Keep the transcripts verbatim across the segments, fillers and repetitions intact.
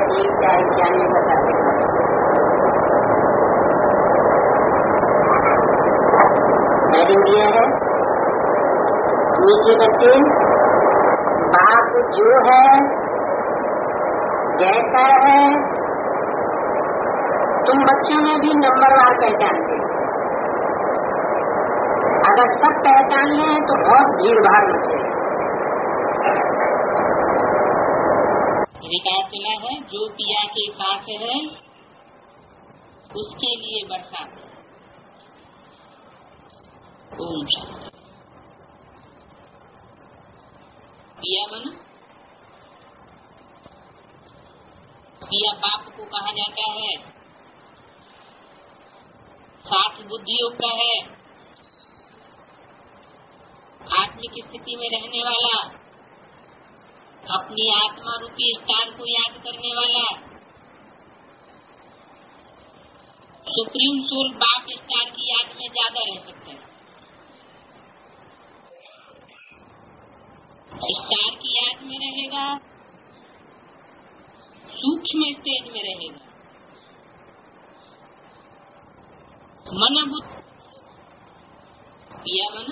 एक क्या इक्यानवे बताते हैं। हेडिंग ये है नीचे बच्चे, बाप जो है जैसा है तुम बच्चों में भी नंबरवार पहचानते हो। अगर सब पहचान लें तो बहुत भीड़ भाड़ मचे। रिकॉर्ड चला है, जो पिया के साथ है उसके लिए बरसात। ओम शांति। पिया बना, पिया बाप को कहा जाता है, साथ बुद्धि योग का है, आत्मिक स्थिति में रहने वाला, अपनी आत्मा रूपी स्थान को याद करने वाला, सुप्रीम सोल बाप स्टार की याद में ज्यादा रह सकता है। स्टार की याद में रहेगा, सूक्ष्म स्टेज में रहेगा। मन बुद्धि पिया बना,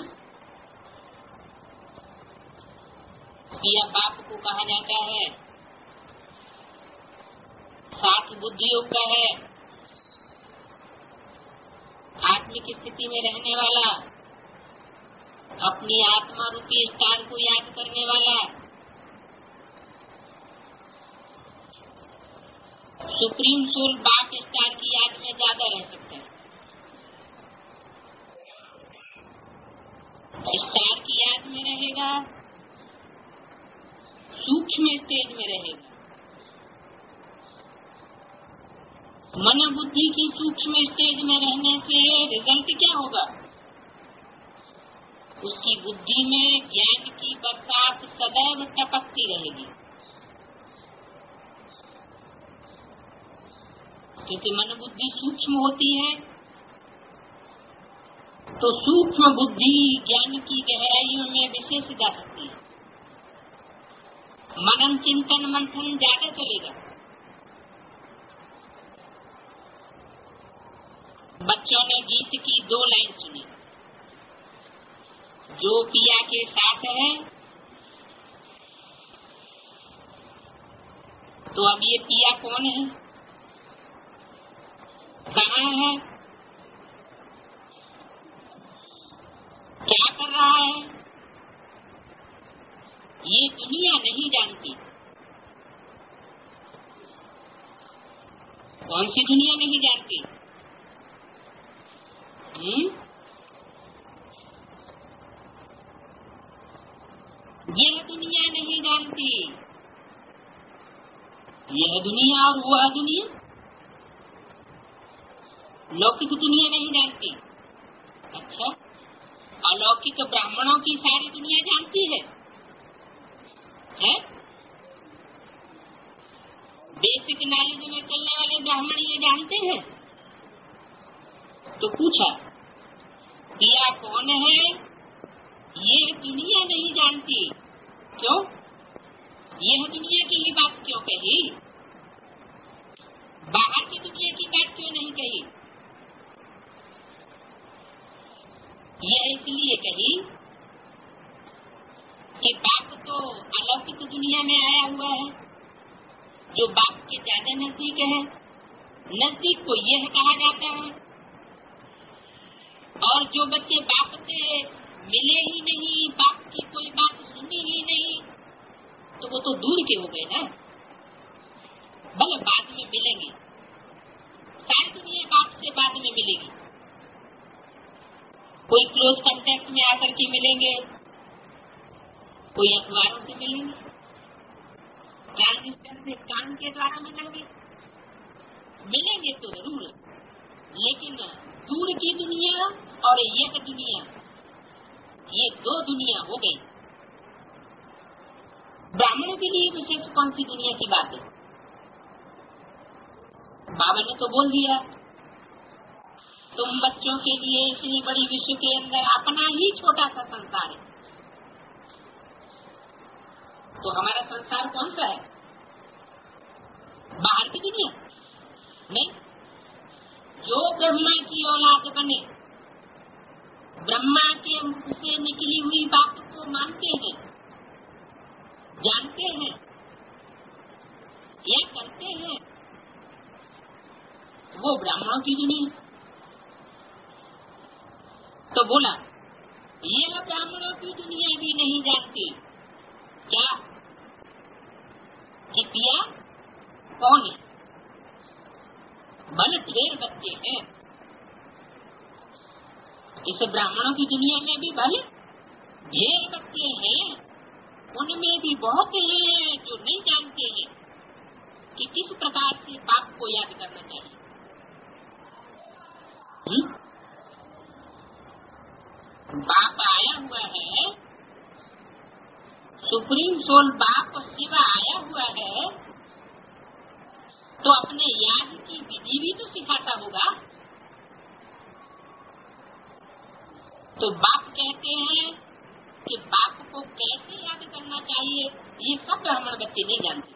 पिया बाप को कहा जाता है, साथ बुद्धि योग का है, आत्मिक स्थिति में रहने वाला, अपनी आत्मा रूपी स्थान को याद करने वाला, सुप्रीम सोल बाप स्टार की याद में ज्यादा रह सकता है। स्टार की याद में रहेगा, सूक्ष्म स्टेज में रहेगा। मन बुद्धि की सूक्ष्म स्टेज में रहने से रिजल्ट क्या होगा? उसकी बुद्धि में ज्ञान की बरसात सदैव टपकती रहेगी, क्योंकि मन बुद्धि सूक्ष्म होती है। तो सूक्ष्म बुद्धि ज्ञान की गहराइयों में विशेष जा सकती है। मनन चिंतन मंथन ज्यादा चलेगा। बच्चों ने गीत की दो लाइन सुनी, जो पिया के साथ है। तो अब ये पिया कौन है, कहाँ है, क्या कर रहा है, ये दुनिया नहीं जानती। कौन सी दुनिया नहीं जानती? हम्म? यह दुनिया नहीं जानती। यह दुनिया और वह दुनिया, लौकिक दुनिया नहीं जानती। अच्छा, अलौकिक ब्राह्मणों की सारी दुनिया जानती है, है? बेसिक नॉलेज में चलने वाले ब्राह्मण ये जानते हैं। तो पूछा, पिया कौन है? ये दुनिया नहीं जानती। क्यों? यह दुनिया की ही बात क्यों कही? बाहर की दुनिया की बात क्यों नहीं कही? यह इसलिए कही कि बाप तो अलौकिक दुनिया में आया हुआ है, जो बाप के ज्यादा नजदीक है। नजदीक को यह कहा जाता है, और जो बच्चे बाप से मिले ही नहीं, बाप की कोई बात सुनी ही नहीं, तो वो तो दूर के हो गए ना। भले बाद में मिलेंगे, सारी दुनिया बाप से बाद में मिलेगी। कोई क्लोज कांटेक्ट में आकर के मिलेंगे, कोई अखबारों से मिलेंगे, ट्रांजिस्टर से कान के द्वारा मिलेंगे, मिलेंगे तो जरूर। लेकिन दूर की दुनिया और एक दुनिया, ये दो दुनिया हो गई। ब्राह्मणों के लिए विशेष कौन सी दुनिया की बात है? बाबा ने तो बोल दिया, तुम बच्चों के लिए इतनी बड़ी विश्व के अंदर अपना ही छोटा सा संसार है। तो हमारा संसार कौन सा है? बाहर की दुनिया नहीं। जो ब्रह्मा की औलाद बने, ब्रह्मा के मुख से निकली हुई बात को मानते हैं, जानते हैं या करते हैं, वो ब्राह्मणों की दुनिया। तो बोला यह ब्राह्मणों की दुनिया भी नहीं जानती क्या कि पिया कौन है। भले ढेर बच्चे हैं इस ब्राह्मणों की दुनिया में भी, भले ढेर बच्चे हैं, उनमें भी बहुत हैं जो नहीं जानते हैं कि किस प्रकार से बाप को याद करना चाहिए। हुँ? बाप आया हुआ है, सुप्रीम सोल बाप शिवा आया हुआ है, तो अपने याद की विधि भी तो सिखाता होगा। तो बाप कहते हैं कि बाप को कैसे याद करना चाहिए, ये सब ब्राह्मण बच्चे नहीं जानते।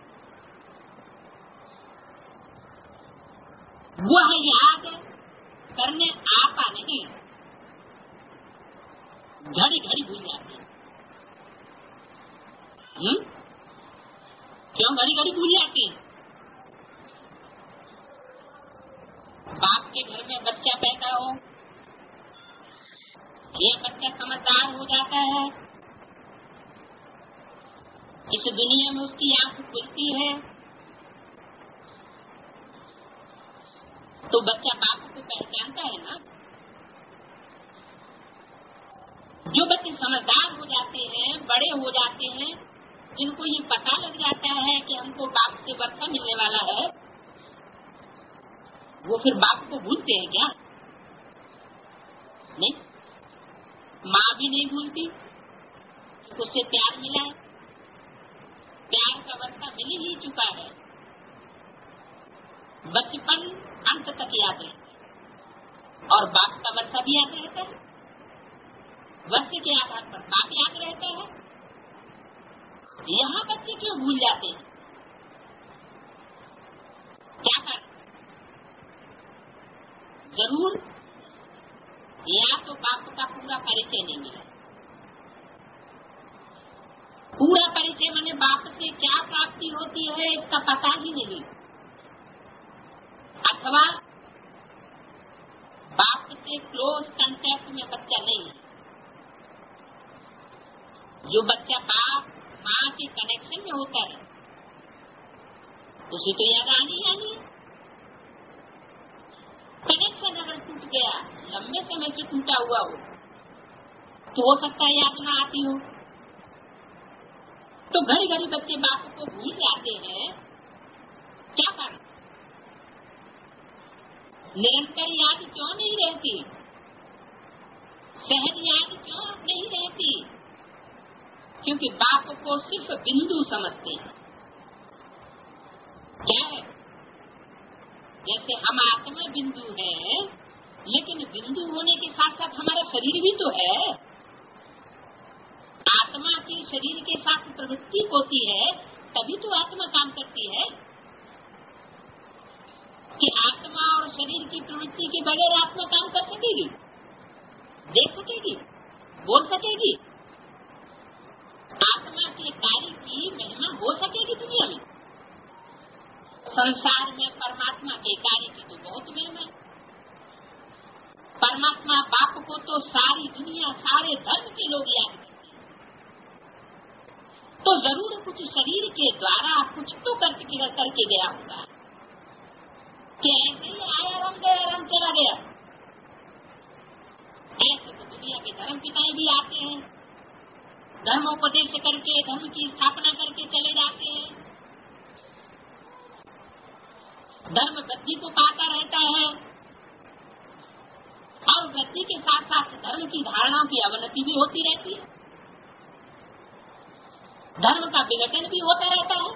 वह याद करने आता नहीं, घड़ी घड़ी भूल जाते हैं। क्यों घड़ी घड़ी भूल जाते हैं? बाप के घर में बच्चा पैदा हो, ये बच्चा समझदार हो जाता है, इस दुनिया में उसकी आंख खुलती है, तो बच्चा बाप को पहचानता है ना। जो बच्चे समझदार हो जाते हैं, बड़े हो जाते हैं, जिनको ये पता लग जाता है कि हमको बाप से बच्चा मिलने वाला है, वो फिर बाप को भूलते हैं क्या? नहीं, माँ भी नहीं भूलती, उससे प्यार मिला है, प्यार का वर्षा मिल ही चुका है, बचपन अंत तक याद रहता है और बाप का वर्षा भी याद रहता है। वर्ष के आधार पर बाप याद रहता है। यहाँ बच्चे क्यों भूल जाते हैं? क्या कर जरूर या तो बाप का पूरा परिचय नहीं मिला। पूरा परिचय माने बाप से क्या प्राप्ति होती है इसका पता ही नहीं, अथवा बाप से क्लोज कांटेक्ट में बच्चा नहीं है। जो बच्चा बाप माँ के कनेक्शन में होता है उसे तो याद आनी आनी है। कनेक्शन अगर टूट गया, लंबे समय से टूटा हुआ हो, तो हो सकता है याद ना आती हो। तो घड़ी घड़ी बच्चे बाप को भूल जाते हैं। क्या कारण? निरंतर याद क्यों नहीं रहती? सहज याद क्यों नहीं रहती? क्योंकि बाप को सिर्फ बिंदु समझते हैं। क्या है? जैसे हम आत्मा बिंदु है, लेकिन बिंदु होने के साथ साथ हमारा शरीर भी तो है। आत्मा की शरीर के साथ प्रवृत्ति होती है, तभी तो आत्मा काम करती है। कि आत्मा और शरीर की प्रवृत्ति के बगैर आत्मा काम कर सकेगी, देख सकेगी, बोल सकेगी? आत्मा के कार्य की महिमा हो सकेगी दुनिया में? संसार में परमात्मा के कार्य की तो बहुत महिमा है। परमात्मा बाप को तो सारी दुनिया, सारे धर्म के लोग याद करते हैं, तो जरूर कुछ शरीर के द्वारा कुछ तो करके करके गया होगा। कि ऐसे ही आया रम गया, रम चला गया। ऐसे तो दुनिया के धर्म पिताएं भी आते हैं, धर्मोपदेश करके धर्म की स्थापना करके चले जाते हैं, धर्म वृद्धि को पाता रहता है और वृद्धि के साथ साथ धर्म की धारणाओं की अवनति भी होती रहती है, धर्म का विघटन भी होता रहता है,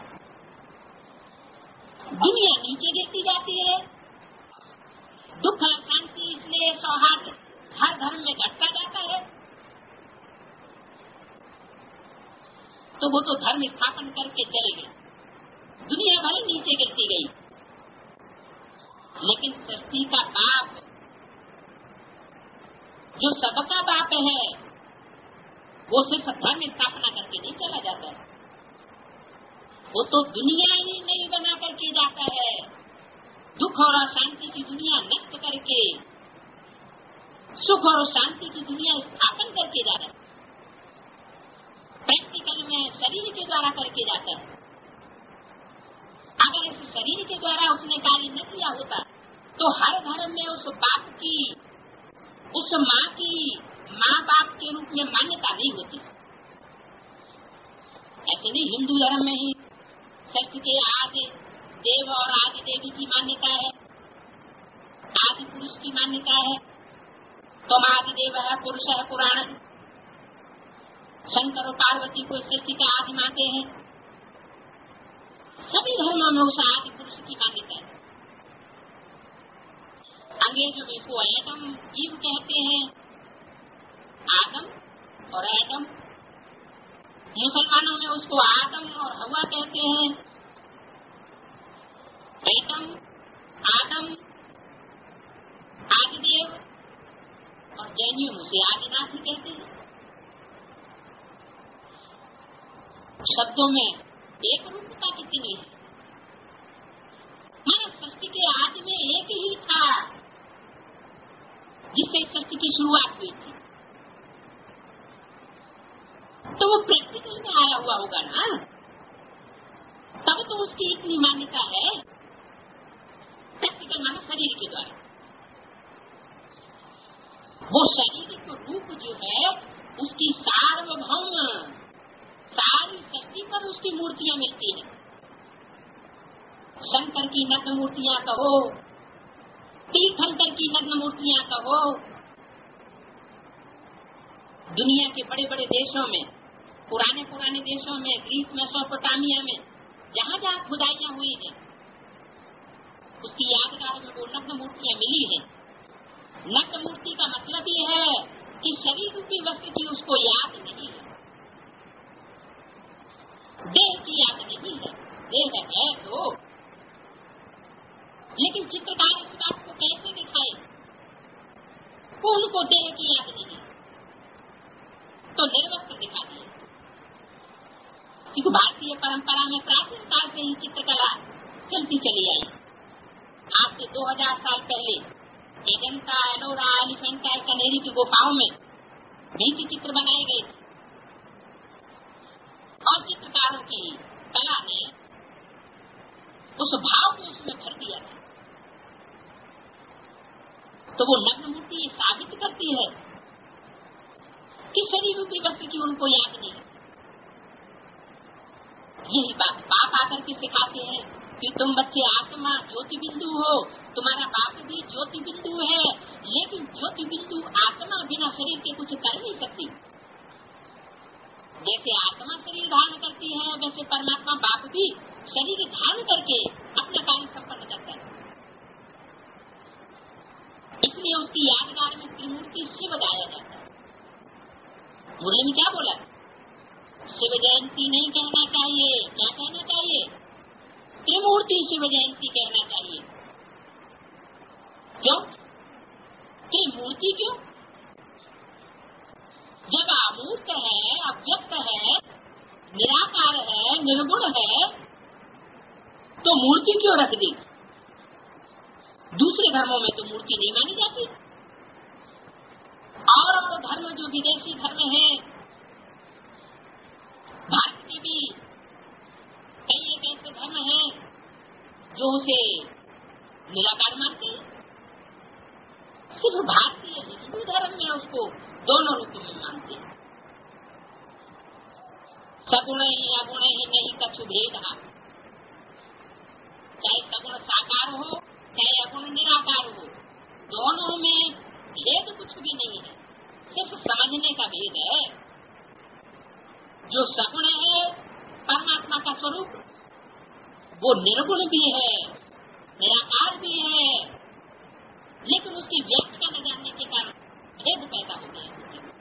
दुनिया नीचे गिरती जाती है, दुख शांति इसलिए सौहार्द हर धर्म में घटता जाता है। तो वो तो धर्म स्थापन करके चले गए, दुनिया भले नीचे गिरती गई, लेकिन सृष्टि का बाप जो सबका बाप है वो सिर्फ धर्म स्थापना करके नहीं चला जाता है, वो तो दुनिया ही नहीं बना करके जाता है, दुख और अशांति की दुनिया नष्ट करके सुख और शांति की दुनिया स्थापन करके जाता है। प्रैक्टिकल में शरीर के द्वारा करके जाता है। अगर इस शरीर के द्वारा उसने कार्य न किया होता तो हर धर्म में उस बाप की, उस माँ की माँ बाप के रूप में मान्यता नहीं होती। ऐसे नहीं, हिंदू धर्म में ही सृष्टि के आदि देव और आदि देवी की मान्यता है, आदि पुरुष की मान्यता है। तुम आदि देव है, पुरुष है, पुराण। शंकर और पार्वती को सृष्टि का आदि मानते हैं। सभी धर्मों में उस आदि पुरुष की मान्यता है। अंग्रेजों में इसको एटम ईव कहते हैं, आदम और एटम। मुसलमानों में उसको आदम और हवा कहते हैं। एटम, आदम, आदिदेव, और जैनियों में उसे आदिनाथ ही कहते हैं। शब्दों में एक रूपता कितनी है। मानव सृष्टि के आदि में एक ही था जिससे सृष्टि की शुरुआत हुई थी, तो वो प्रैक्टिकल में आया हुआ होगा ना, तब तो उसकी इतनी मान्यता है। प्रैक्टिकल मानव शरीर के द्वारा, वो शारीरिक रूप जो है उसकी सार्वभौम सारी सृष्टि पर उसकी मूर्तियां मिलती हैं। शंकर की नग्न मूर्तियां कहो, तीर्थंकर की नग्न मूर्तियां कहो, दुनिया के बड़े बड़े देशों में, पुराने पुराने देशों में, ग्रीस, मेसोपोटामिया में, जहाँ जहाँ खुदाइयाँ हुई है, उसकी यादगार में वो नग्न मूर्तियां मिली है। नग्न मूर्ति का मतलब ये है कि शरीर रूपी वस्तु की उसको याद नहीं है, देह की याद नहीं है। देह है तो, लेकिन चित्रकार इस बात को कैसे दिखाए को उनको देह की याद नहीं, तो निर्वस्त्र दिखा दिए। क्योंकि भारतीय परंपरा में प्राचीन काल से ही चित्रकला चलती चली आई। आज से दो हजार साल पहले अजंता, एलोरा, एलिफेंटा, कनेरी की गुफाओं में भित्ति चित्र बनाए गए थे और चित्रकारों की कला ने उस भाव को उसमें भर दिया था। तो वो नग्न मूर्ति ये साबित करती है कि शरीर रूपी वस्तु की उनको याद नहीं। यही बात बाप आकर के सिखाते हैं कि तुम बच्चे आत्मा ज्योति बिंदु हो, तुम्हारा बाप भी ज्योति बिंदु है, लेकिन ज्योति बिंदु आत्मा बिना शरीर के कुछ कर नहीं सकती। जैसे आत्मा शरीर धारण करती है, वैसे परमात्मा बाप भी शरीर धारण करके अपना कार्य संपन्न करता है। इसलिए उसकी यादगार में त्रिमूर्ति शिव गाया जाता है। मुरली में क्या बोला? शिव जयंती नहीं कहना चाहिए। क्या कहना चाहिए? त्रिमूर्ति शिव जयंती कहना चाहिए। क्यों त्रिमूर्ति? क्यों? जब अमूर्त है, अव्यक्त है, निराकार है, निर्गुण है, तो मूर्ति क्यों रख दी? दूसरे धर्मों में तो मूर्ति नहीं मानी जाती। और और धर्म जो विदेशी धर्म है, भारत के भी कई एक ऐसे धर्म हैं जो उसे निराकार मानते हैं। सिर्फ भारतीय हिंदू धर्म में उसको दोनों रूपों में मानते हैं। सगुण ही अगुण ही नहीं कछु भेद, चाहे सगुण साकार हो चाहे अगुण निराकार हो, दोनों में भेद कुछ भी नहीं है, सिर्फ समझने का भेद है। जो सगुण है परमात्मा का स्वरूप, वो निर्गुण भी है, निराकार भी है, लेकिन उसकी व्याख्या न जानने के कारण भेद पैदा हो गया।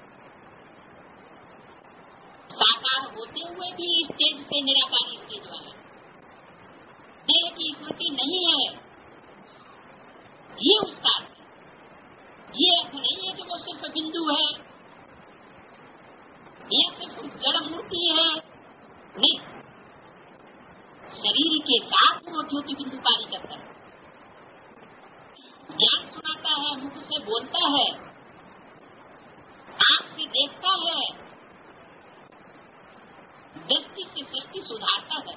साकार होते हुए भी स्टेज से निराकारी स्टेज वाला, देह की स्मृति नहीं है, नहीं, शरीर के साथ वो ज्योति बिंदु कार्य करता है, ज्ञान सुनाता है, मुख से बोलता है, आंख से देखता है, दृष्टि से सृष्टि सुधारता है,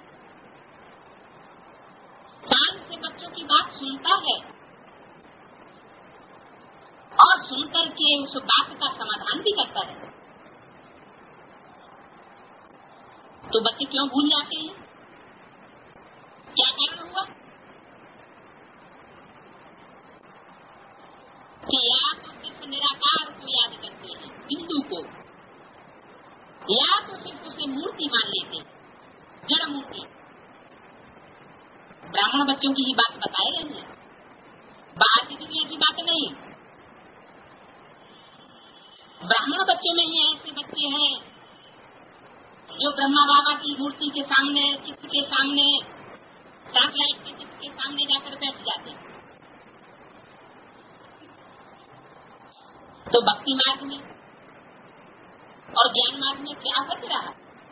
कान से बच्चों की बात सुनता है और सुनकर के उस बात का समाधान भी करता है। तो बच्चे क्यों भूल जाते हैं? क्या कारण हुआ कि या तो सिर्फ निराकार को याद करते हैं, बिंदु को, या तो सिर्फ उसे मूर्ति मान लेते, जड़ मूर्ति। ब्राह्मण बच्चों की ही बात बताए रहे हैं, बाहर की दुनिया की बात नहीं। ब्राह्मण बच्चों में ही ऐसे बच्चे हैं जो ब्रह्मा बाबा की मूर्ति के सामने, चित्र के सामने, सैटेलाइट के चित्र के सामने जाकर बैठ जाते हैं। तो भक्ति मार्ग में और ज्ञान मार्ग में क्या फर्क रहा?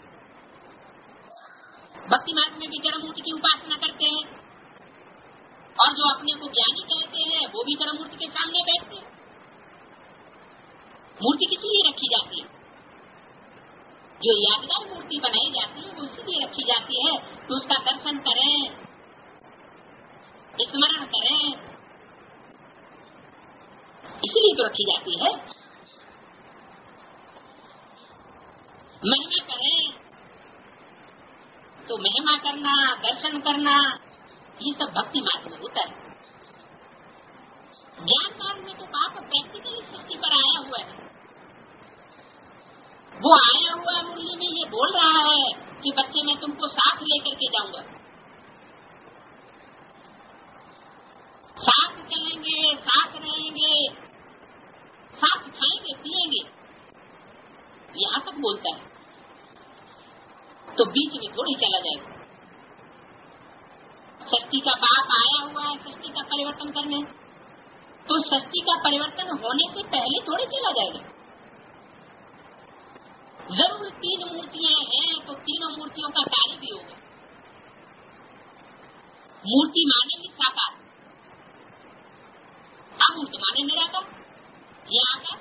भक्ति मार्ग में भी जड़ मूर्ति की उपासना करते हैं और जो अपने को ज्ञानी कहते हैं वो भी जड़ मूर्ति के सामने बैठते हैं। मूर्ति किस लिए रखी जाती है? जो यादगार मूर्ति बनाई जाती है वो इसलिए रखी जाती है कि उसका दर्शन करें, स्मरण करें, इसलिए तो रखी जाती है। महिमा करें, तो महिमा करना, दर्शन करना, ये सब भक्ति मार्ग में होता है। ज्ञान मार्ग में तो बाप प्रैक्टिकली सृष्टि पर आया हुआ है। वो आया हुआ मुरली में ये बोल रहा है कि बच्चे मैं तुमको साथ लेकर के जाऊंगा, साथ चलेंगे, साथ रहेंगे, साथ खाएंगे पिएंगे, यहाँ तक बोलता है। तो बीच में थोड़ी चला जाएगा। सृष्टि का बाप आया हुआ है सृष्टि का परिवर्तन करने, तो सृष्टि का परिवर्तन होने से पहले थोड़ी चला जाएगा। जरूर तीन मूर्तियां हैं तो तीनों मूर्तियों का कार्य भी होगा। मूर्ति माने ही साकार, अमूर्त माने निराकार। ये आकार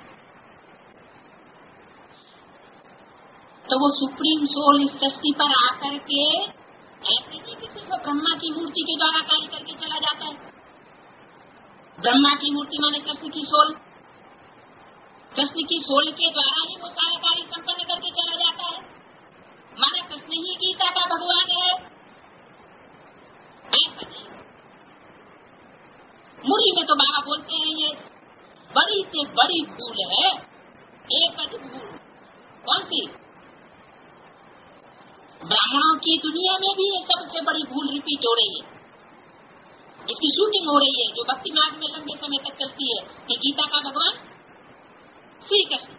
तो वो सुप्रीम सोल इस सृष्टि पर आकर के ऐसे नहीं कि सिर्फ ब्रह्मा की मूर्ति के द्वारा कार्य करके चला जाता है। ब्रह्मा की मूर्ति माने कृष्ण की सोल, कृष्ण की सोल के द्वारा ही वो सारे कार्य संपन्न करके चला जाता है। माना कृष्ण ही गीता का भगवान है, ऐसा नहीं। मुरली में तो बाबा बोलते हैं ये बड़ी से बड़ी भूल है, एक अधिक भूल। कौन सी? ब्राह्मणों की दुनिया में भी ये सबसे बड़ी भूल रिपीट हो रही है। इसकी शूटिंग हो रही है जो भक्ति मार्ग में लंबे समय तक चलती है कि गीता का भगवान श्री कृष्ण।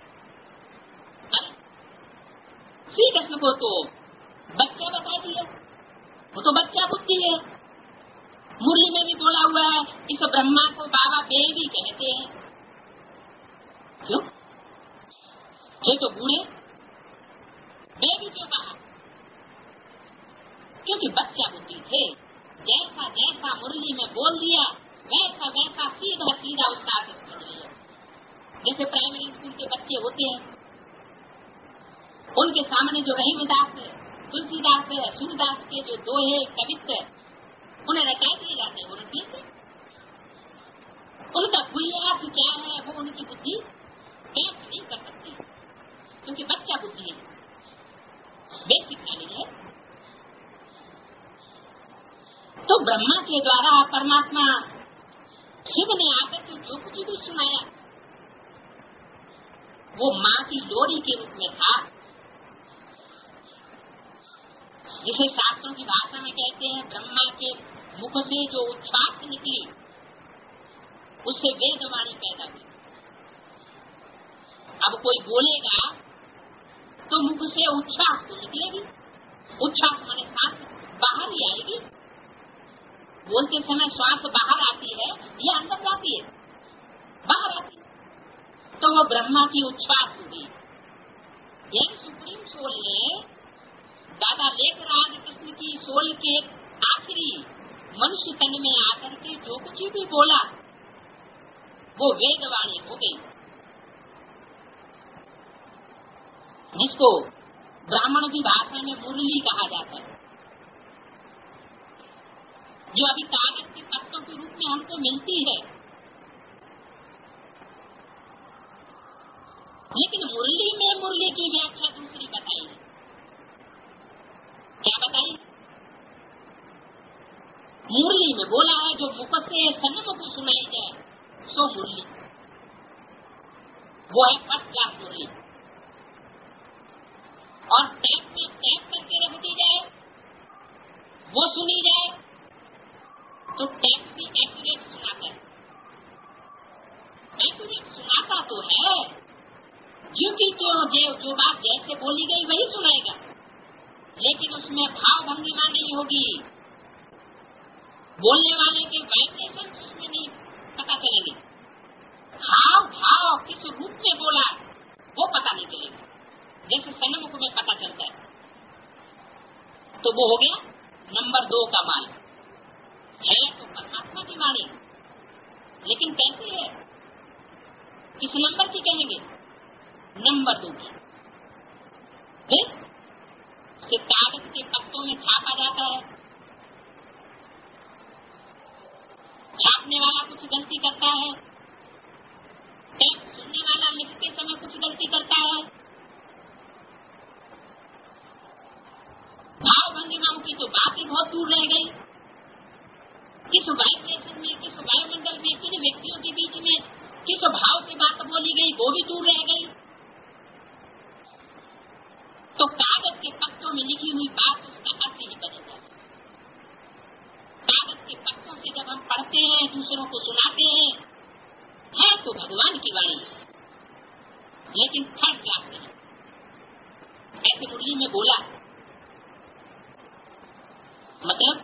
श्री कृष्ण को तो बच्चा बता दिया, वो तो बच्चा बुद्धि है। मुरली में भी बोला हुआ है इस ब्रह्मा को बाबा बेबी कहते हैं। क्यों? ये तो बूढ़े, बेबी क्यों कहा? क्योंकि बच्चा बुद्धि थे। जैसा जैसा मुरली में बोल दिया वैसा वैसा सीधा सीधा उसका आदत पड़ लिया। जैसे प्राइमरी स्कूल के बच्चे होते हैं, उनके सामने जो रहीमदास है, तुलसीदास है, सूरदास के जो दोहे कवित्व उन्हें रटा दिए जाते हैं, वो रट लेते। उनका बुनियाद क्या है वो उनकी बुद्धि कैच नहीं कर सकती, क्योंकि बच्चा बुद्धि है, बेसिक नॉलेज है। तो ब्रह्मा के द्वारा परमात्मा शिव ने आकर के जो कुछ भी सुनाया वो माँ की लोरी के रूप में था, जिसे शास्त्रों की भाषा में कहते हैं ब्रह्मा के मुख से जो उच्छ्वास निकली उससे वेदवाणी पैदा हुई। अब कोई बोलेगा तो मुख से उच्छ्वास तो निकलेगी, उच्छ्वास माने सांस बाहर ही आएगी। बोलते समय श्वास बाहर आती है या अंदर जाती है? बाहर आती है। तो वो ब्रह्मा की उच्छ्वास हुई, यानी सुप्रीम सोल ने भी बोला वो वेदवाणी हो गई, जिसको ब्राह्मण की भाषा में मुरली कहा जाता है, जो अभी कागज के पत्तों के रूप में हमको मिलती है। लेकिन मुरली में मुरली की व्याख्या दूसरी बताई। क्या बताई? मुरली में बोला है जो मुख से सन्मुख को सुनाई जाए सो मुरली, वो है फर्स्ट क्लास मुरली। और टैप में टैप करके रख दी जाए, वो सुनी जाए तो टैप भी एक्यूरेट सुनाता है। एक्यूरेट सुनाता तो है, क्योंकि जो जो, जो बात जैसे बोली गई वही सुनाएगा, लेकिन उसमें भाव भंगिमा नहीं होगी, बोलने वाले के वाइब्रेशन उसमें नहीं पता चलेंगे, भाव भाव किस रूप में बोला वो पता नहीं चलेगा, जैसे सन्मुख में पता चलता है। तो वो हो गया नंबर दो का माल। है तो परमात्मा की वाणी, लेकिन कैसे है, किस नंबर की कहेंगे? नंबर दो की। फिर उसे कागज के पत्तों में छापा जाता है, छापने वाला कुछ गलती करता है, टेप सुनने वाला लिखते समय कुछ गलती करता है, भाव भंगिमाओं की तो बात ही बहुत दूर रह गई। किस वाइब्रेशन में, किस वायुमंडल में, किन व्यक्तियों के बीच में किस भाव से बात बोली गई वो भी दूर रह गई। तो कागज के पत्तों में लिखी हुई बात उसका अर्थ ही बदल जाता है। कागज के पत्तों से जब हम पढ़ते हैं, दूसरों को सुनाते हैं, है तो भगवान की वाणी, लेकिन थर्ड क्लास नहीं। ऐसे मुरली में बोला मतलब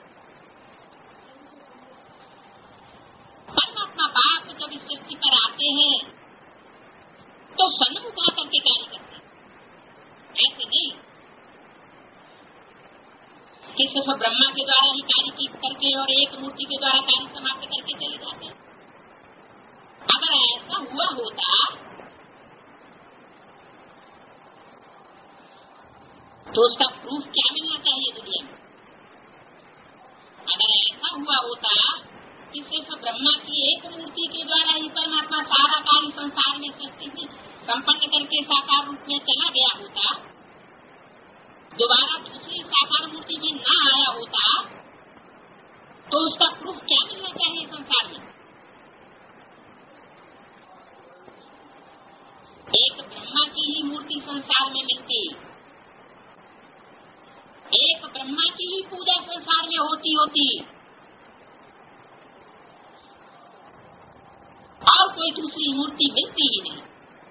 परमात्मा बाप जब इस सृष्टि पर आते हैं तो सन्मुख आकर के कार्य करते हैं, ऐसे नहीं कि सिर्फ ब्रह्मा के द्वारा ही कार्य करके और एक मूर्ति के द्वारा कार्य समाप्त करके चले जाते हैं। अगर ऐसा हुआ होता तो उसका प्रूफ क्या मिलना चाहिए दुनिया में? अगर ऐसा हुआ होता कि सिर्फ ब्रह्मा की एक मूर्ति के द्वारा ही परमात्मा सारा कार्य संसार में सृष्टि संपन्न करके साकार रूप में चला गया होता, दोबारा दूसरी साकार मूर्ति में न आया होता, तो उसका प्रूफ क्या मिलना चाहिए संसार में? एक ब्रह्मा की ही मूर्ति संसार में मिलती, एक ब्रह्मा की ही पूजा संसार में होती होती और कोई दूसरी मूर्ति मिलती ही नहीं।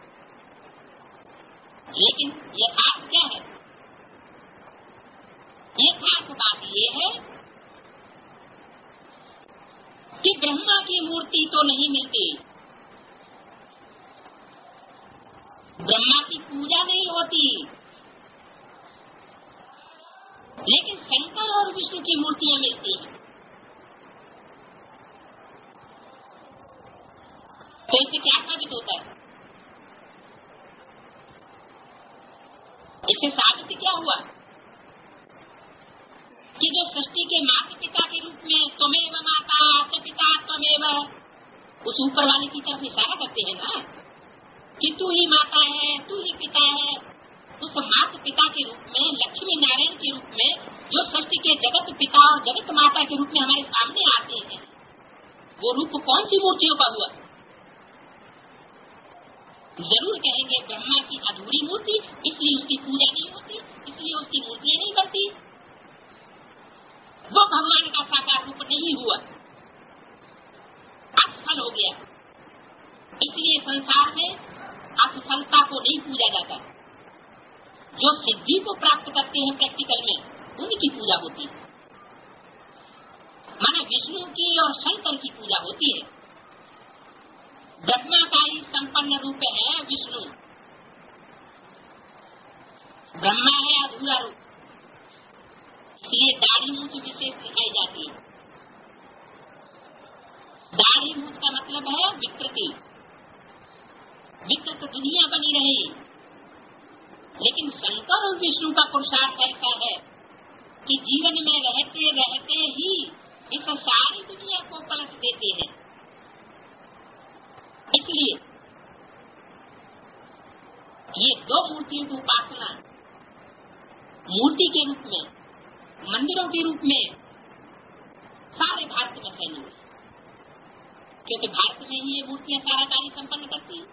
लेकिन यथार्थ क्या है? यथार्थ बात यह है कि ब्रह्मा की मूर्ति तो नहीं मिलती, ब्रह्मा की पूजा नहीं होती, लेकिन शंकर और विष्णु की मूर्तियां मिलती हैं। तो इससे क्या साबित होता है? इससे साबित क्या हुआ कि जो सृष्टि के माता पिता के रूप में त्वमेव माता च पिता त्वमेव, उस ऊपर वाले की तरफ इशारा करते हैं ना कि तू ही माता है, तू ही पिता है। उस माता पिता के रूप में, लक्ष्मी नारायण के रूप में, जो सृष्टि के जगत पिता और जगत माता के रूप में हमारे सामने आते हैं, वो रूप कौन सी मूर्तियों का हुआ? जरूर कहेंगे ब्रह्मा की अधूरी मूर्ति, इसलिए उसकी पूजा नहीं होती, इसलिए उसकी मूर्तियां नहीं बनती, वो भगवान का साकार रूप नहीं हुआ, असफल हो गया। इसलिए संसार में असफलता को नहीं पूजा जाता, जो सिद्धि को प्राप्त करते हैं प्रैक्टिकल में, उनकी पूजा होती है। माने विष्णु की और शंकर की पूजा होती है। ब्रह्मा का ही संपन्न रूप है विष्णु, ब्रह्मा है अधूरा रूप, इसलिए दाढ़ी मूछ विशेष दिखाई जाती है। दाढ़ी कि जीवन में रहते रहते ही इस सारी दुनिया को पलट देते हैं। इसलिए ये दो मूर्तियों की उपासना मूर्ति के रूप में, मंदिरों के रूप में सारे भारत में फैली हुई, क्योंकि भारत में ही ये मूर्तियां सारा कार्य संपन्न करती हैं।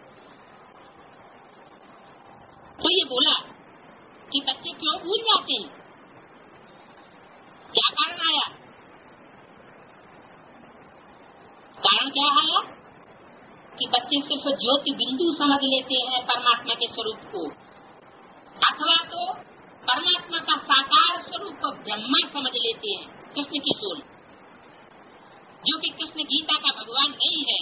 तो ये बोला कि बच्चे क्यों भूल जाते हैं, क्या कारण आया? कारण क्या आया कि बच्चे सिर्फ ज्योति बिंदु समझ लेते हैं परमात्मा के स्वरूप को, अथवा तो परमात्मा का साकार स्वरूप ब्रह्मा समझ लेते हैं, कृष्ण की सोल, जो कि कृष्ण गीता का भगवान नहीं है,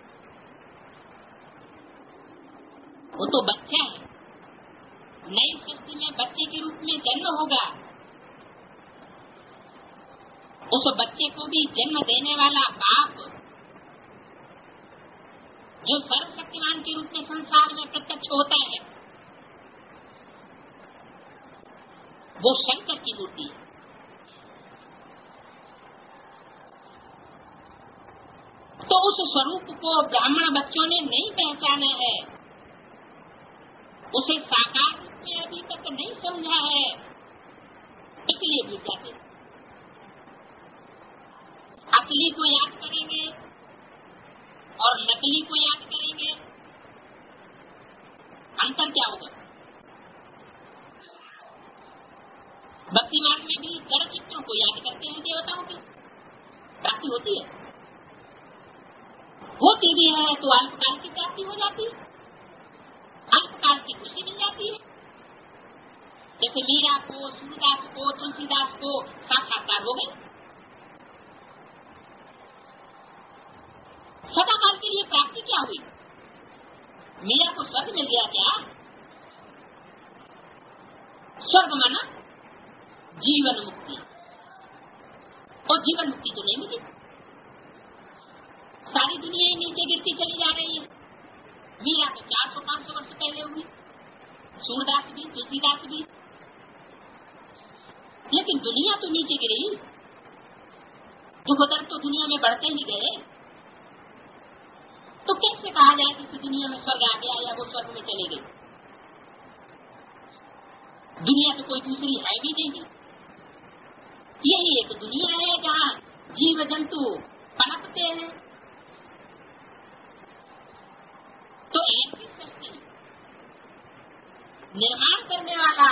वो तो बच्चा है। नई सृष्टि में बच्चे के रूप में जन्म होगा। उस बच्चे को भी जन्म देने वाला बाप, जो सर्वशक्तिमान के रूप में संसार में प्रत्यक्ष होता है, वो शंकर की मूर्ति है। तो उस स्वरूप को ब्राह्मण बच्चों ने नहीं पहचाना है, उसे साकार रूप में अभी तक नहीं समझा है, इसलिए भूल जाते। असली को याद करेंगे और नकली को याद करेंगे, अंतर क्या होगा? भक्ति मार्ग में भी जड़ चित्रों को याद करते हैं, देवताओं की प्राप्ति होती है, होती भी है तो अल्पकाल की प्राप्ति हो जाती है, अल्पकाल की खुशी मिल जाती है। जैसे मीरा को, सूरदास को, तुलसीदास को साक्षात्कार हो गए, सदाकाल के लिए प्राप्ति क्या हुई? मीरा को स्वर्ग मिल गया क्या? स्वर्ग माना जीवन मुक्ति, और जीवन मुक्ति तो नहीं मिली, सारी दुनिया ही नीचे गिरती चली जा रही है। मीरा तो चार सौ पांच सौ वर्ष पहले हुई, सूरदास भी, तुलसीदास भी, लेकिन दुनिया तो नीचे गिरी, दुख दर्द तो दुनिया में बढ़ते ही गए। तो कैसे कहा जाए कि इस दुनिया में स्वर्ग आ गया या वो स्वर्ग में चले गए? दुनिया तो कोई दूसरी है भी नहीं, यही एक दुनिया है जहाँ जीव जंतु पनपते हैं। तो ऐसी सृष्टि निर्माण करने वाला,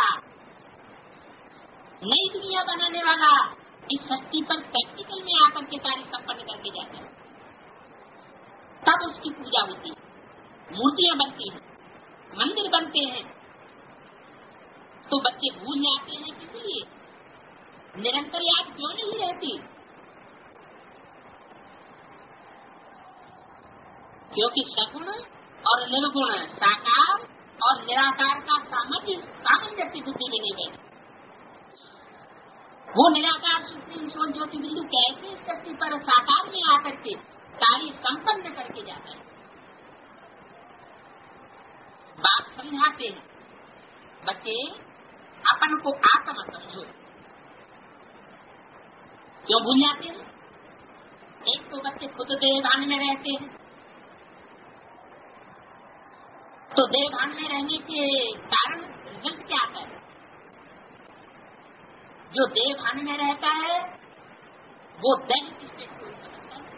नई दुनिया बनाने वाला इस सृष्टि पर प्रैक्टिकल में आकर के कार्य संपन्न करके जाता है, तब उसकी पूजा होती है, मूर्तियां बनती हैं, मंदिर बनते हैं। तो बच्चे भूल जाते हैं, किसलिए? निरंतर याद क्यों नहीं रहती? क्योंकि सगुण और निर्गुण, साकार और निराकार का सामंजस्य सामंजस्य बुद्धि में नहीं बैठे। वो निराकार सुप्रीम सोल ज्योति बिंदु कैसे इस सृष्टि पर साकार में आकर के कार्य संपन्न करके जाता है, बात समझाते हैं। बच्चे अपन को आत्मा समझो, क्यों भूल जाते हैं? एक तो बच्चे खुद देवभान में रहते हैं, तो देवभान में रहने के कारण रिजल्ट क्या आता है? जो देवभान में रहता है वो दैनिक स्टेज को नहीं समझता है,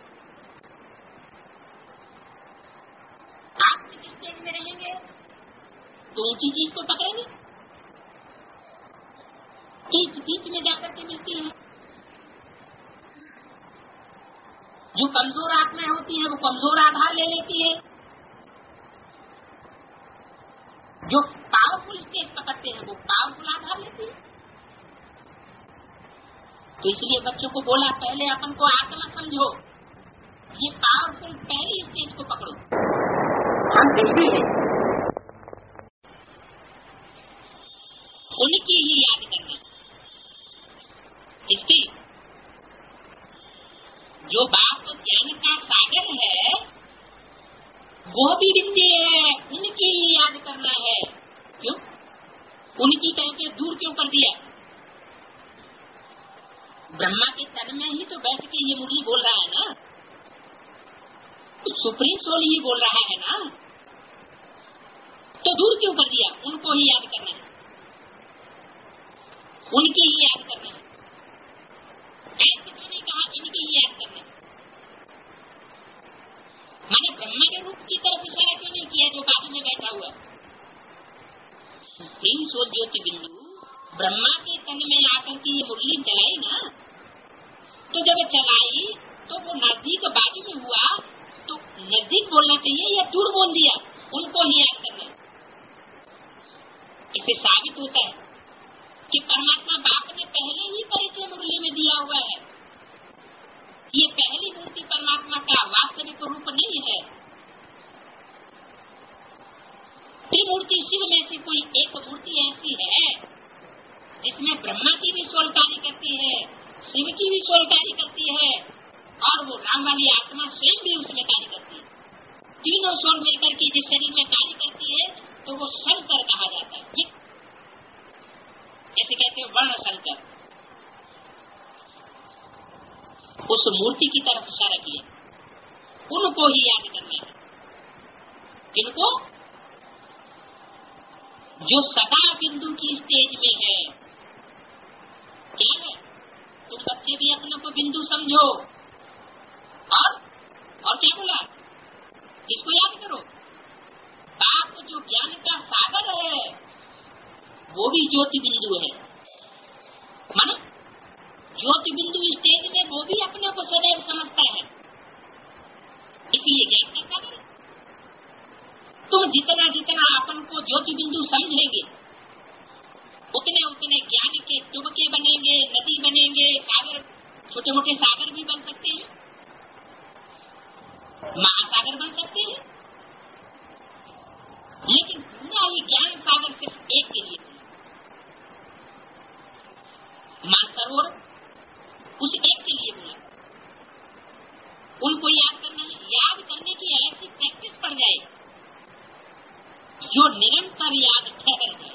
आत्मिक स्टेज में रहेंगे तो ऊंची चीज को पकड़ेंगे, कीच कीच में जाकर के मिलती है। जो कमजोर आत्माएं होती है वो कमजोर आधार ले लेती है, जो पावरफुल स्टेज पकड़ते हैं वो पावरफुल आधार लेती है। तो इसलिए बच्चों को बोला, पहले अपन को आत्मा समझो, ये पावरफुल पहली स्टेज को पकड़ो। हम बिजली है, उनकी ही याद करना। इसलिए जो बाप ज्ञान का सागर है वो भी विद्य है, उनकी ही याद करना है। क्यों? उनकी कह के दूर क्यों कर दिया? ब्रह्मा के तन में ही तो बैठ के ये मुरली बोल रहा है ना, तो सुप्रीम सोल ही बोल रहा है ना, तो दूर क्यों कर दिया? उनको ही याद करना है, उनकी ही याद करना है, ऐसे क्यों नहीं कहा इनकी ही याद करना है? मैंने ब्रह्मा के रूप की तरफ इशारा क्यों नहीं किया जो बाजू में बैठा हुआ? सुप्रीम सोल ज्योति बिंदु ब्रह्मा के तन में आकर के ये मुरली चलाई ना, तो जब चलाई तो वो नजदीक बाजू में हुआ, तो नजदीक बोलना चाहिए या दूर बोल दिया? उनको ही याद करना है। इससे साबित होता है कि परमात्मा बाप ने पहले ही परिचय मुरली में दिया हुआ है। ये पहली मूर्ति परमात्मा का वास्तविक रूप नहीं है। त्रिमूर्ति शिव में से कोई एक मूर्ति ऐसी है जिसमें ब्रह्मा की भी सोल कार्य करती है, शिव की भी सोल कार्य करती है, और वो राम वाली आत्मा स्वयं भी उसमें कार्य करती है। तीनों सोल मिलकर के जिस शरीर में कार्य करती है तो वो शंकर कहा जाता है। जैसे कहते हैं वर्ण शंकर। उस मूर्ति की तरफ इशारा किया, उनको ही याद करना है। किनको? जो सदा बिंदु की स्टेज में है। क्या है? तुम बच्चे भी अपने को बिंदु समझो, और और क्या बोला? इसको याद करो। बाप जो ज्ञान का सागर है वो भी ज्योति बिंदु है। मानो ज्योति बिंदु स्टेज में वो भी अपने को सदैव समझता है, इसलिए ज्ञान का सागर है। तुम जितना जितना अपन को ज्योति बिंदु समझेंगे उतने उतने ज्ञान के डुबके बनेंगे, नदी बनेंगे, सागर, छोटे मोटे सागर भी बन सकते हैं, महासागर बन सकते हैं। लेकिन पूरा ही ज्ञान सागर सिर्फ एक के लिए, मानसरोवर उस एक के लिए बोला। उनको याद करना है। याद करने की ऐसी प्रैक्टिस पड़ जाए जो निरंतर याद ठहर जाए।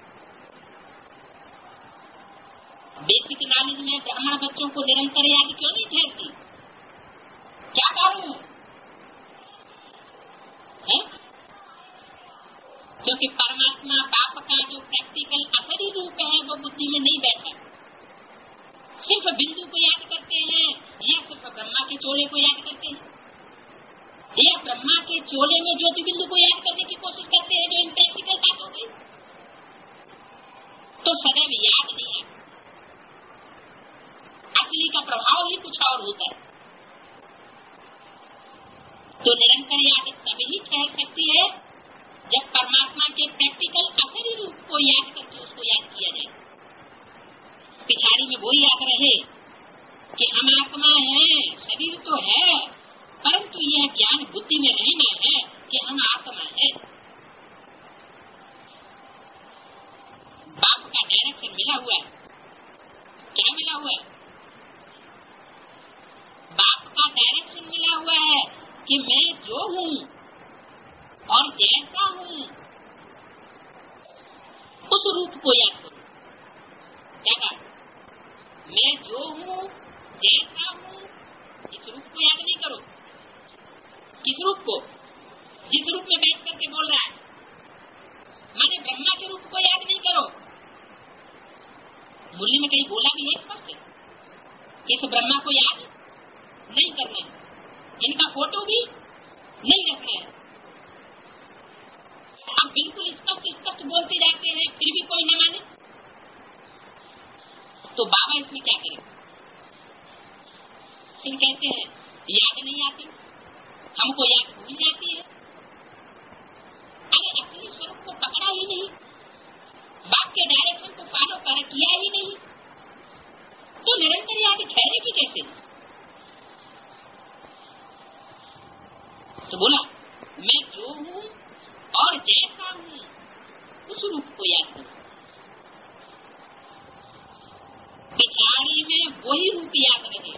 बेसिक नॉलेज में ब्राह्मण बच्चों को निरंतर याद क्यों नहीं ठहरती? क्या कारण है? क्योंकि परमात्मा बाप का जो प्रैक्टिकल असली रूप है वो बुद्धि में नहीं बैठा। सिर्फ बिंदु को याद करते हैं, या सिर्फ ब्रह्मा के चोले को याद करते हैं, या ब्रह्मा के चोले में ज्योति बिंदु को याद करने की कोशिश करते हैं, जो इम्प्रैक्टिकल बात हो गई। तो सदैव याद नहीं है, असली का प्रभाव ही कुछ और होता है। तो निरंतर याद तभी ठहर सकती है जब परमात्मा के प्रैक्टिकल असली रूप को याद करके उसको याद किया जाए। पिछाड़ी में वो याद रहे कि हम आत्मा है, शरीर तो है, परंतु यह ज्ञान बुद्धि में रहना है कि हम आत्मा है। बाप का डायरेक्शन मिला हुआ है। क्या मिला हुआ है? बाप का डायरेक्शन मिला हुआ है कि मैं जो हूँ और जैसा हूँ उस रूप को याद करो। क्या कहा? मैं जो हूँ जैसा हूँ, इस रूप को याद नहीं करो। किस रूप को? जिस रूप में बैठ करके बोल रहा है। मैंने ब्रह्मा के रूप को याद नहीं करो। मुरली में कहीं बोला भी है स्पष्ट, इस ब्रह्मा को याद नहीं करना है, इनका फोटो भी नहीं रखना है। आप बिल्कुल स्पष्ट स्पष्ट बोलते जाते हैं, फिर भी कोई न माने तो बाबा इसमें क्या करें? फिर कहते हैं याद नहीं आती, हमको याद भूल जाती है। अरे असली स्वरूप को पकड़ा ही नहीं, बाप के डायरेक्शन को फॉलो कर किया ही नहीं, तो निरंतर याद ठहरेगी कैसे? तो बोला मैं जो हूँ और जैसा हूँ उस रूप को याद करो। पिछाड़ी में वही रूप याद रहे।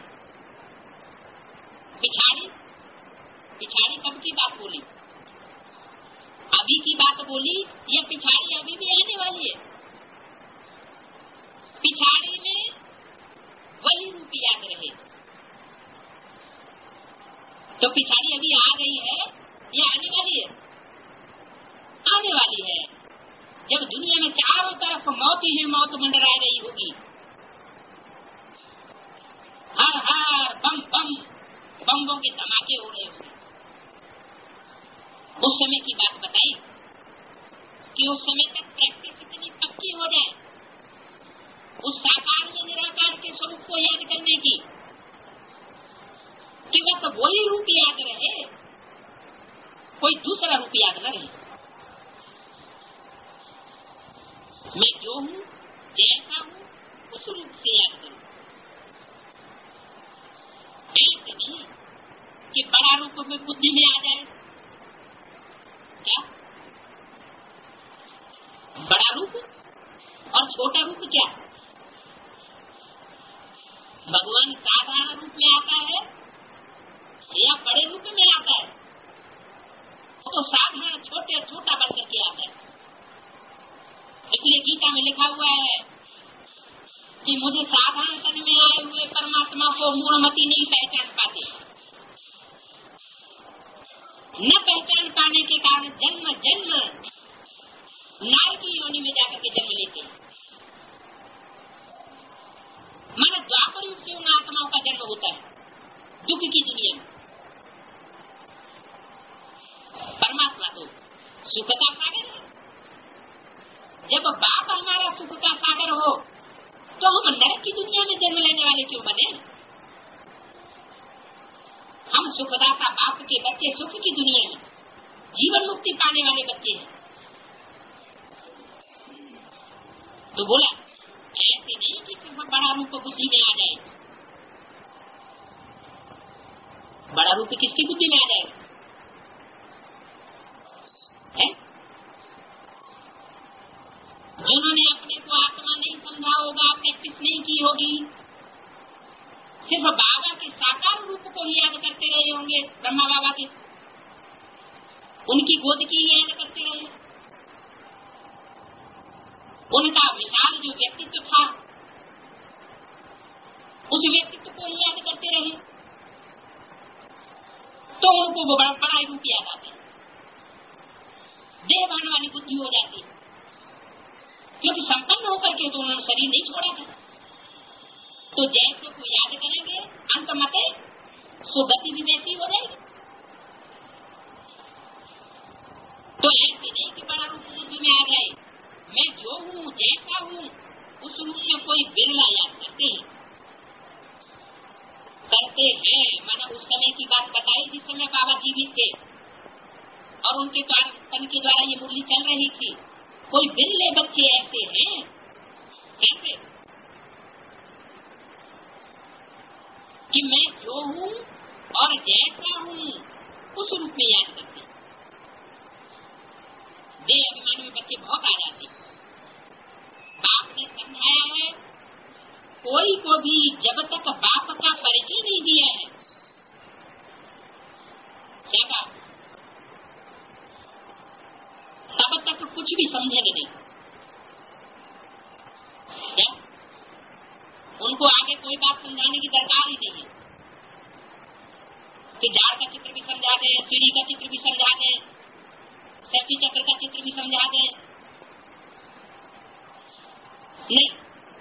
पिछाड़ी पिछाड़ी कब की बात बोली? अभी की बात बोली या पिछाड़ी अभी भी आने वाली है? पिछाड़ी में वही तो पिछाड़ी अभी आ गई है या आने वाली है? आने वाली है। जब दुनिया में चारों तरफ मौत ही मौत मंडरा रही होगी, हर हर बम बम बम्बों के धमाके हो रहे होंगे, उस समय की बात बताई कि उस समय तक प्रैक्टिस इतनी पक्की हो जाए उस साकार में निराकार के स्वरूप को याद करने की कि बस वही रूप याद रहे, कोई दूसरा रूप याद न रहे। मैं जो हूँ जैसा हूँ उस रूप से याद करूँ। ऐसे नहीं कि बड़ा रूप में बुद्धि में आ जाए। क्या बड़ा रूप और छोटा रूप क्या? भगवान साधारण रूप में आता है या बड़े रूप में आता है? तो साधारण छोटे छोटा बन करके आता है। इसलिए गीता में लिखा हुआ है कि मुझे साधारण तन में आए हुए परमात्मा को मूढ़मती नहीं पहचान पाते। न पहचान पाने के कारण जन्म जन्म नार की योनि में जाकर के जन्म लेते हैं। माना द्वापर युग से उन आत्माओं का जन्म होता है दुख की दुनिया में। परमात्मा तो सुख का सागर है। जब बाप हमारा सुख का सागर हो तो हम नरक की दुनिया में जन्म लेने वाले क्यों बने? हम सुखदाता बाप के बच्चे सुख की दुनिया में जीवन मुक्ति पाने वाले बच्चे हैं। तो बोला ऐसे नहीं कि सिर्फ बड़ा रूप बुद्धि में आ जाए। बड़ा रूप किसकी बुद्धि में आ जाएगा? जिन्होंने अपने को आत्मा नहीं समझा होगा, प्रैक्टिस नहीं की होगी, सिर्फ बाबा के साकार रूप को ही याद करते रहे होंगे, ब्रह्मा बाबा के उनकी गोद की याद करते रहे, उनका विशाल जो व्यक्तित्व था उस व्यक्तित्व को ही याद करते रहे, तो उनको वो बड़ा बड़ा रूप याद आता है। देहभान वाली बुद्धि हो जाती है, क्योंकि संपन्न होकर के तो उन्होंने शरीर नहीं छोड़ा था। तो जैसे को याद करेंगे अंत मते सो गति भी वैसी हो जाएगी। तो ऐसे नहीं कि बड़ा रूप बुद्धि में आ जाए। मैं जो हूँ जैसा हूँ उस रूप में कोई बिरला याद करते हैं करते हैं माना उस समय की बात बताई जिस समय बाबा जीवित थे और उनके तन के द्वारा ये मुरली चल रही थी। कोई बिरले बच्चे ऐसे हैं कैसे कि मैं जो हूँ और जैसा हूँ उस रूप में याद करते। देह अभिमान में बच्चे बहुत आ जाते। बाप ने समझाया है कोई को भी जब तक बाप का परिचय नहीं दिया है क्या तब तक कुछ भी समझेंगे नहीं। क्या उनको आगे कोई बात समझाने की दरकार ही नहीं है कि झाड़ का चित्र भी समझा दें, सीढ़ी का चित्र भी समझा दें, शक्ति चक्र का चित्र भी समझा दें। नहीं,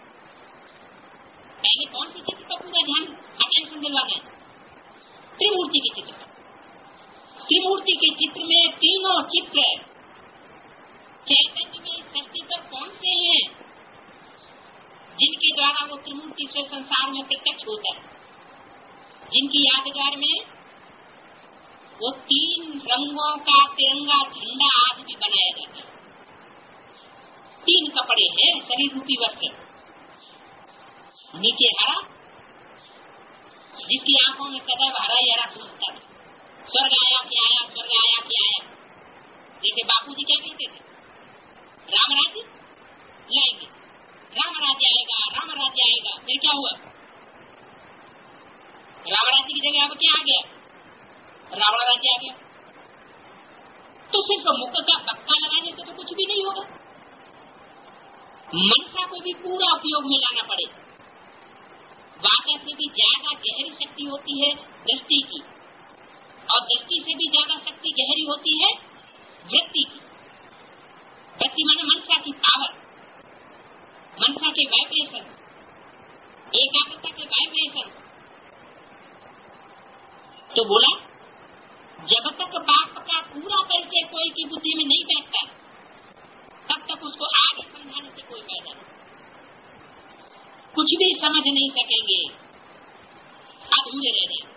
पहले कौन सी चित्र का पूरा ध्यान अटेंशन दिलवाना है? त्रिमूर्ति के चित्र। त्रिमूर्ति के चित्र में तीनों चित्र चैतन्य में शक्ति पर कौन से हैं जिनके द्वारा वो त्रिमूर्ति से संसार में प्रत्यक्ष होता है, जिनकी यादगार में वो तीन रंगों का तिरंगा झंडा आज भी बनाया जाता है। तीन कपड़े हैं शरीर रूपी वस्त्र, नीचे हरा जिसकी आंखों में सदैव हरा ही हरा सूझता था। स्वर्ग आया कि आया, स्वर्ग आया कि आया। जैसे बापू जी क्या कहते थे, राम राज्य लाएंगे, राम राज्य आएगा, राम राज्य आएगा। फिर क्या हुआ? राम राज्य की जगह अब क्या आ गया? रावण राज्य आ गया। तो सिर्फ मुख का पक्का लगाने से तो कुछ भी नहीं होगा। मनसा को भी पूरा उपयोग में लाना पड़ेगा। वाचा से भी ज्यादा गहरी शक्ति होती है दृष्टि की, तो बोला जब तक बाप का पूरा परिचय कोई की बुद्धि में नहीं बैठता तब तक उसको आगे समझाने से कोई फायदा नहीं, कुछ भी समझ नहीं सकेंगे, अधूरे रह जाए।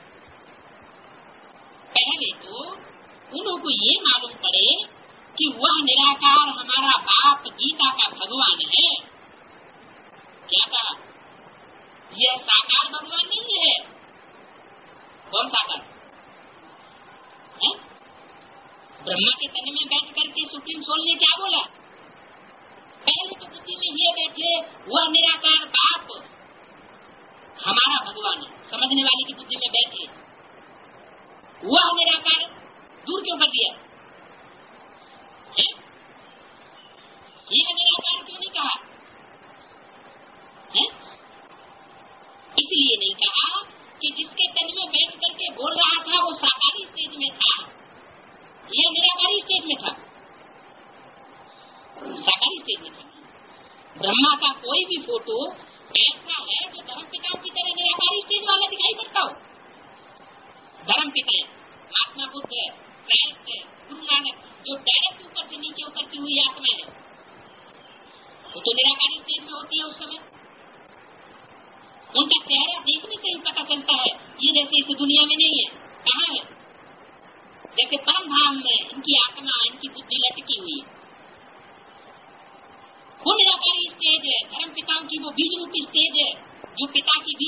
पहले तो उनको ये मालूम पड़े कि वह निराकार हमारा बाप गीता का भगवान है। क्या कहा? यह साकार भगवान नहीं है। कौन साकार है? ब्रह्मा के तन में बैठ करके सुप्रीम सोल ने क्या बोला? पहले तो बुद्धि में ये बैठे वह निराकार बाप हमारा भगवान है, समझने वाले की बुद्धि में बैठे वह निराकार दूर क्यों कर दिया है? यह निराकार क्यों नहीं कहा है? इसलिए नहीं कहा कि जिसके तन में बैठ करके बोल रहा था वो साकारी स्टेज में था, यह निराकारी स्टेज में था, साकारी स्टेज में था। ब्रह्मा का कोई भी फोटो ऐसा है जो धर्म पिताओं की तरह निराकारी स्टेज वाला दिखाई पड़ता हो। धर्म पिता महात्मा बुद्ध है, क्राइस्ट है, गुरु नानक, जो डायरेक्ट ऊपर से नीचे उतरती हुई आत्मा है, वो तो निराकारी स्टेज में होती है। उस समय उनका चेहरा देखने से ही पता चलता है ये जैसे इस दुनिया में नहीं है। कहाँ है? जैसे परम धाम में इनकी आत्मा, इनकी बुद्धि लटकी हुई है। वो निराकारी स्टेज है, धर्म पिताओं की वो बीज रूपी स्टेज है जो पिता की